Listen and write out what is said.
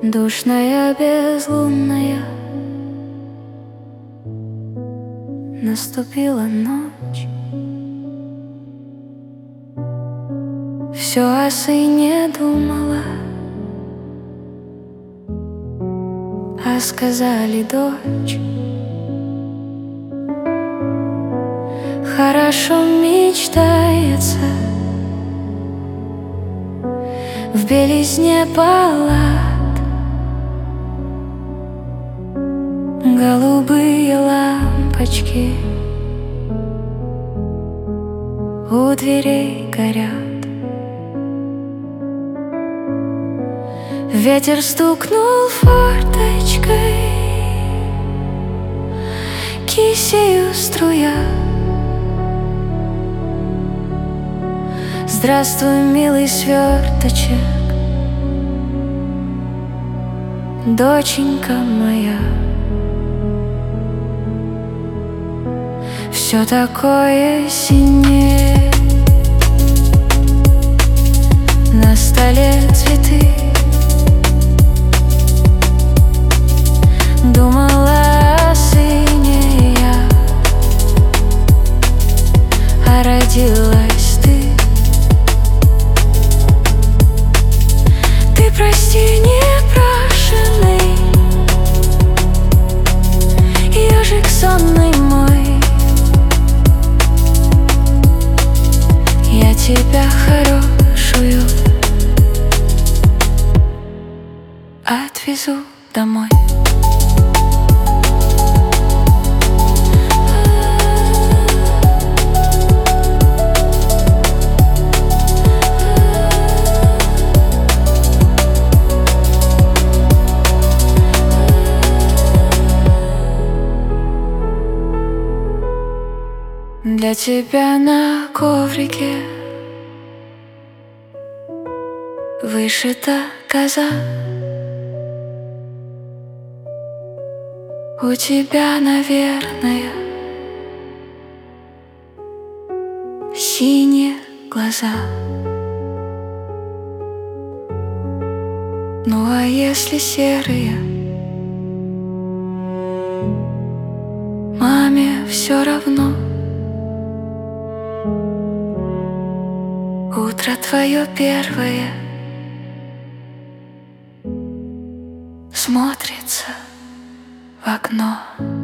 Душная, безлунная, наступила ночь. Все о сыне думала, а сказали: дочь. Хорошо мечтается в белизне палат, голубые лампочки у дверей горят. Ветер стукнул форточкой, кисею струя. Здравствуй, милый сверточек, доченька моя. Все такое синее, на столе цветы. Думала о сыне я, а родилась ты. Ты прости, непрошенный ежик сонный мой, я тебя хорошую отвезу домой. Для тебя на коврике вышита коза. У тебя, наверное, синие глаза. Ну а если серые, маме все равно. Утро твое первое смотрится в окно.